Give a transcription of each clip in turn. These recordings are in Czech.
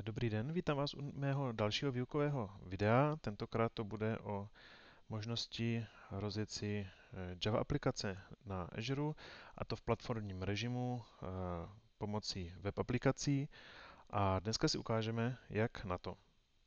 Dobrý den, vítám vás u mého dalšího výukového videa. Tentokrát to bude o možnosti rozjet si Java aplikace na Azure, a to v platformním režimu pomocí web aplikací. A dneska si ukážeme, jak na to.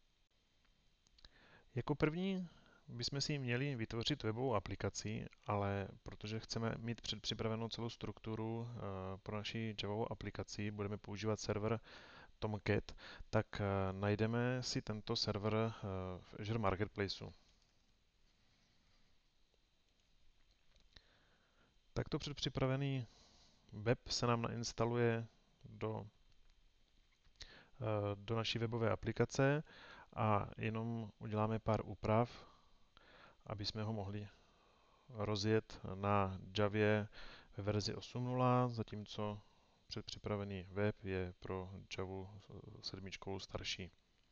Jako první bychom si měli vytvořit webovou aplikaci, ale protože chceme mít předpřipravenou celou strukturu pro naši Javovou aplikaci, budeme používat server Tomcat, tak najdeme si tento server v Azure Marketplaceu. Takto předpřipravený web se nám nainstaluje do naší webové aplikace a jenom uděláme pár úprav, aby jsme ho mohli rozjet na Javě ve verzi 8.0, zatímco předpřipravený web je pro Javu 7 starší.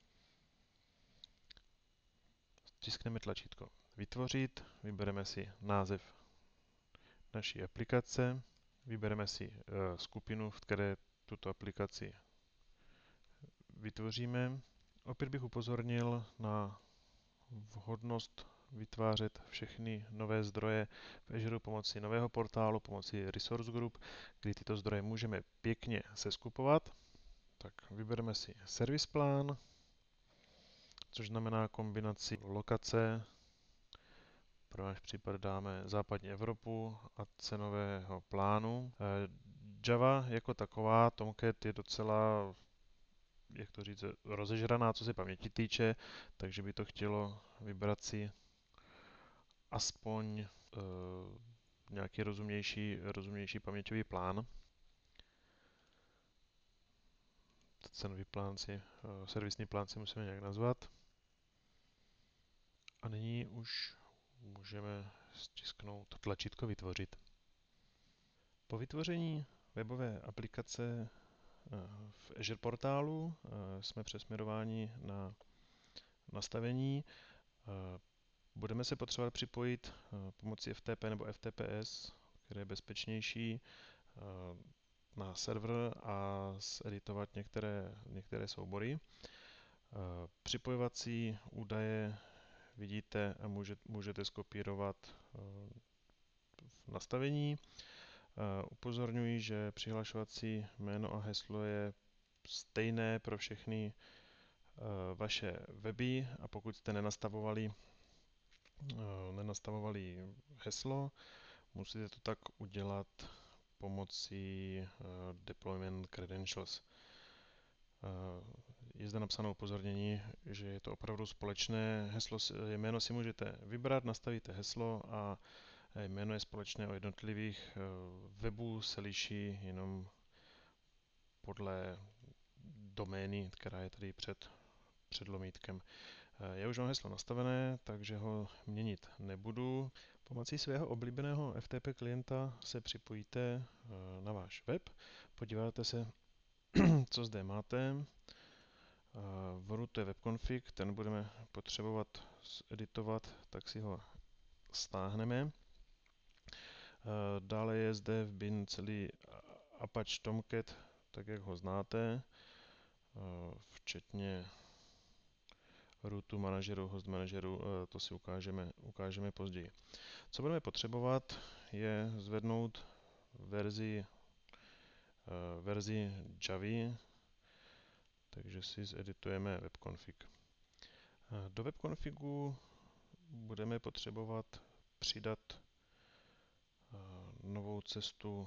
Stiskneme tlačítko Vytvořit, vybereme si název naší aplikace, vybereme si skupinu, v které tuto aplikaci vytvoříme. Opět bych upozornil na vhodnost vytvářet všechny nové zdroje v Azure pomocí nového portálu, pomocí Resource Group, kdy tyto zdroje můžeme pěkně seskupovat. Tak vybereme si Service plán, což znamená kombinaci lokace. Pro náš případ dáme západní Evropu a cenového plánu. Java jako taková, Tomcat je docela, jak to říct, rozežraná, co se paměti týče, takže by to chtělo vybrat si aspoň nějaký rozumnější paměťový plán. Cenový plán servisní plán si musíme nějak nazvat. A nyní už můžeme stisknout tlačítko Vytvořit. Po vytvoření webové aplikace v Azure portálu jsme přesměrováni na nastavení. Budeme se potřebovat připojit pomocí FTP nebo FTPS, které je bezpečnější, na server a zeditovat některé soubory. Připojovací údaje vidíte a můžete skopírovat v nastavení. Upozorňuji, že přihlašovací jméno a heslo je stejné pro všechny vaše weby, a pokud jste nenastavovali heslo, musíte to tak udělat pomocí Deployment Credentials. Je zde napsáno upozornění, že je to opravdu společné heslo, jméno si můžete vybrat, nastavíte heslo a jméno je společné u jednotlivých webů, se liší jenom podle domény, která je tady před lomítkem. Já už mám heslo nastavené, takže ho měnit nebudu. Pomocí svého oblíbeného FTP klienta se připojíte na váš web, podíváte se, co zde máte. V root je webconfig, ten budeme potřebovat editovat, tak si ho stáhneme. Dále je zde v bin celý Apache Tomcat, tak jak ho znáte, včetně rootu, manažeru, host manažeru, to si ukážeme později. Co budeme potřebovat, je zvednout verzi Javy, takže si zeditujeme webconfig. Do webconfigu budeme potřebovat přidat novou cestu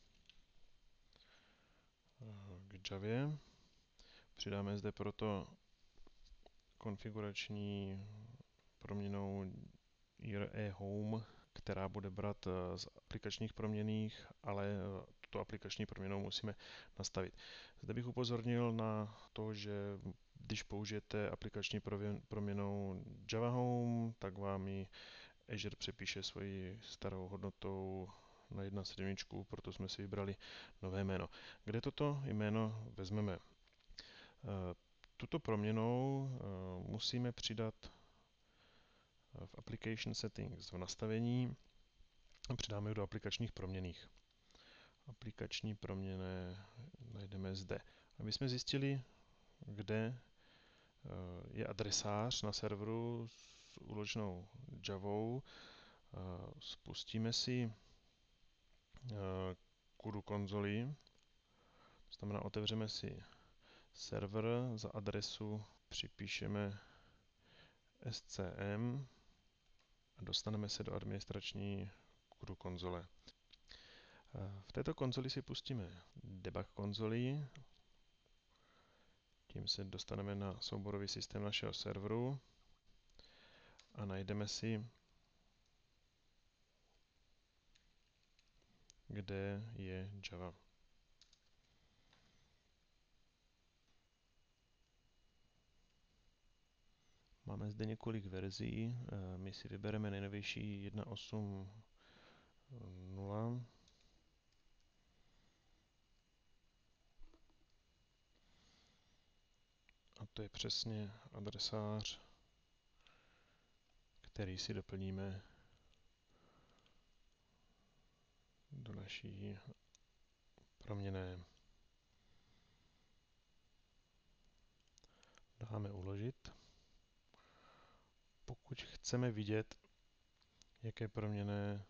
k Javě. Přidáme zde proto konfigurační proměnnou home, která bude brát z aplikačních proměnných, ale tuto aplikační proměnnou musíme nastavit. Zde bych upozornil na to, že když použijete aplikační proměnnou Java Home, tak vám ji Azure přepíše svoji starou hodnotou na 1.7, proto jsme si vybrali nové jméno. Kde toto jméno vezmeme? Tuto proměnnou musíme přidat v Application Settings v nastavení a přidáme ji do aplikačních proměnných. Aplikační proměnné najdeme zde. Aby jsme zjistili, kde je adresář na serveru s úložnou Javou. Spustíme si kudu konzoli, to znamená otevřeme si server, za adresu připíšeme SCM a dostaneme se do administrační kudu konzole. V této konzoli si pustíme debug konzoli, tím se dostaneme na souborový systém našeho serveru a najdeme si, kde je Java. Máme zde několik verzí, my si vybereme nejnovější 1.8.0. A to je přesně adresář, který si doplníme do naší proměnné. Dáme uložit. Pokud chceme vidět, jaké proměnné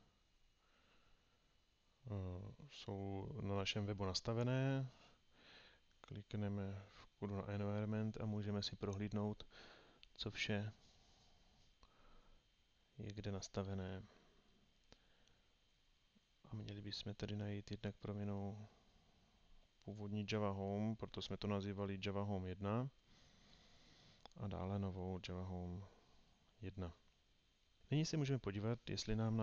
jsou na našem webu nastavené, klikneme v kodu na environment a můžeme si prohlídnout, co vše je kde nastavené. A měli bychom tedy najít jednak proměnou původní Java Home, proto jsme to nazývali Java Home 1 a dále novou Java Home 1. Nyní si můžeme podívat, jestli nám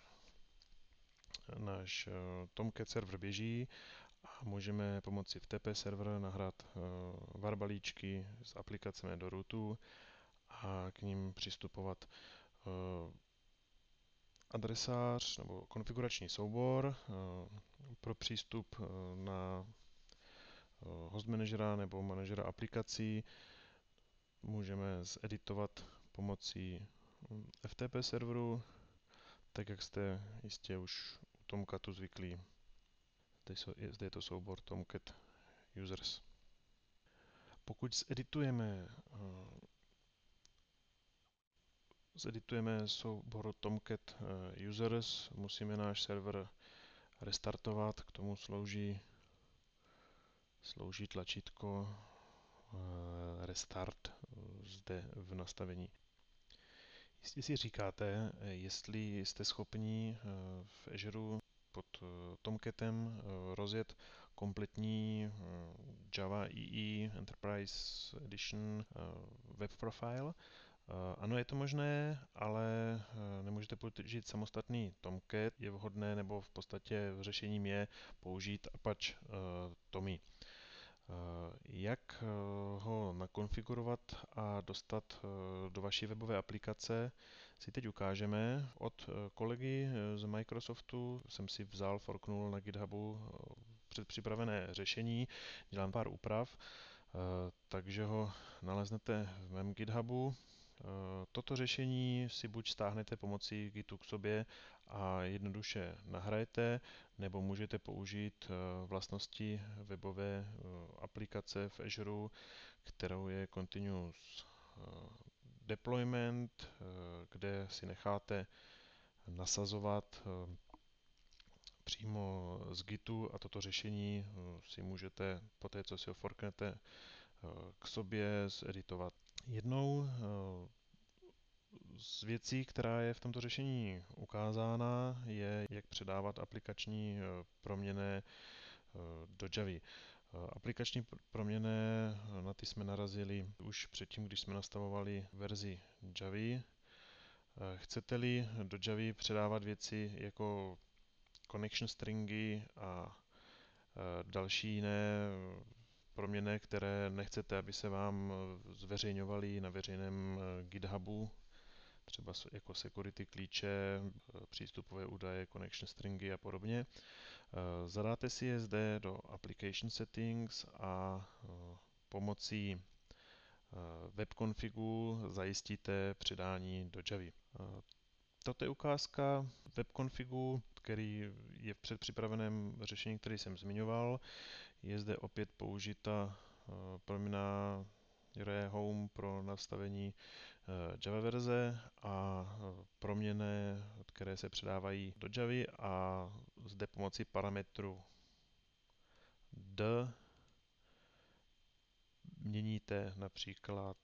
náš Tomcat server běží a můžeme pomocí FTP server nahrát var balíčky s aplikacemi do rootu a k ním přistupovat. Adresář nebo konfigurační soubor pro přístup na host managera nebo manažera aplikací můžeme zeditovat pomocí FTP serveru, tak jak jste jistě už u Tomcatu zvyklí. Zde je to soubor Tomcat Users. Pokud zeditujeme soubor Tomcat Users, musíme náš server restartovat, k tomu slouží tlačítko Restart zde v nastavení. Jestli si říkáte, jestli jste schopni v Azure pod Tomcatem rozjet kompletní Java EE Enterprise Edition web profile. Ano, je to možné, ale nemůžete použít samostatný Tomcat. Je vhodné, nebo v podstatě řešením je použít Apache Tommy. Jak ho nakonfigurovat a dostat do vaší webové aplikace, si teď ukážeme. Od kolegy z Microsoftu jsem si forknul na GitHubu předpřipravené řešení, dělám pár úprav, takže ho naleznete v mém GitHubu. Toto řešení si buď stáhnete pomocí Gitu k sobě a jednoduše nahrajete, nebo můžete použít vlastnosti webové aplikace v Azure, kterou je Continuous Deployment, kde si necháte nasazovat přímo z Gitu a toto řešení si můžete, poté co si ho forknete, k sobě zeditovat. Jednou z věcí, která je v tomto řešení ukázána, je, jak předávat aplikační proměnné do Javy. Aplikační proměnné, na ty jsme narazili už předtím, když jsme nastavovali verzi Javy. Chcete-li do Javy předávat věci jako connection stringy a další jiné proměnné, které nechcete, aby se vám zveřejňovaly na veřejném GitHubu, třeba jako security klíče, přístupové údaje, connection stringy a podobně. Zadáte si je zde do Application Settings a pomocí webconfigu zajistíte předání do Javy. Toto je ukázka webconfigu, který je v předpřipraveném řešení, který jsem zmiňoval. Je zde opět použita proměna re-home pro nastavení Java verze a proměny, které se předávají do Javy a zde pomocí parametru d měníte například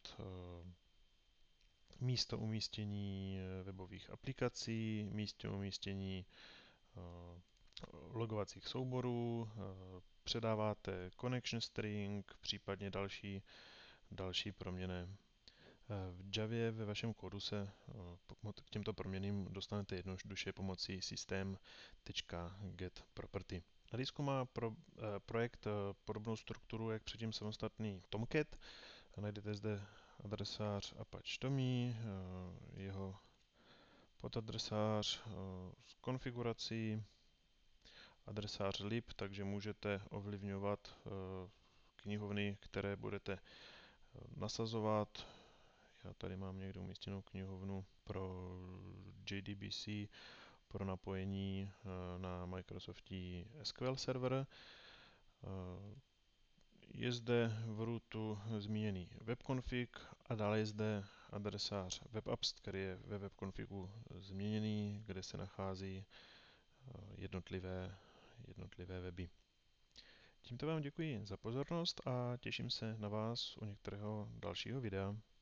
místo umístění webových aplikací, místo umístění logovacích souborů, předáváte connection string, případně další proměny. V Javě ve vašem kódu se k těmto proměnným dostanete jednoduše pomocí system.getProperty. Na disku má projekt podobnou strukturu, jak předtím samostatný Tomcat. Najdete zde adresář Apache Tommy, jeho podadresář s konfigurací, adresář lib, takže můžete ovlivňovat knihovny, které budete nasazovat. Já tady mám někde umístěnou knihovnu pro JDBC, pro napojení na Microsoftí SQL server. Je zde v rootu zmíněný webconfig a dále je zde adresář webapps, který je ve webconfigu změněný, kde se nachází jednotlivé weby. Tímto vám děkuji za pozornost a těším se na vás u některého dalšího videa.